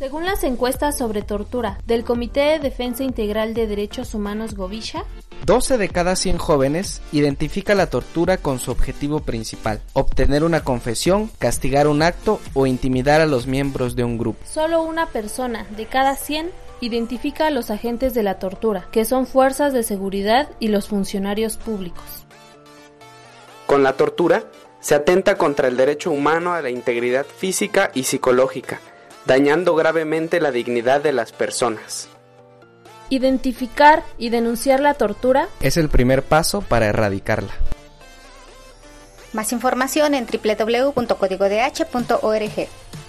Según las encuestas sobre tortura del Comité de Defensa Integral de Derechos Humanos Govisha, 12 de cada 100 jóvenes identifica la tortura con su objetivo principal: obtener una confesión, castigar un acto o intimidar a los miembros de un grupo. Solo una persona de cada 100 identifica a los agentes de la tortura, que son fuerzas de seguridad y los funcionarios públicos. Con la tortura se atenta contra el derecho humano a la integridad física y psicológica, dañando gravemente la dignidad de las personas. Identificar y denunciar la tortura es el primer paso para erradicarla. Más información en www.codigodh.org.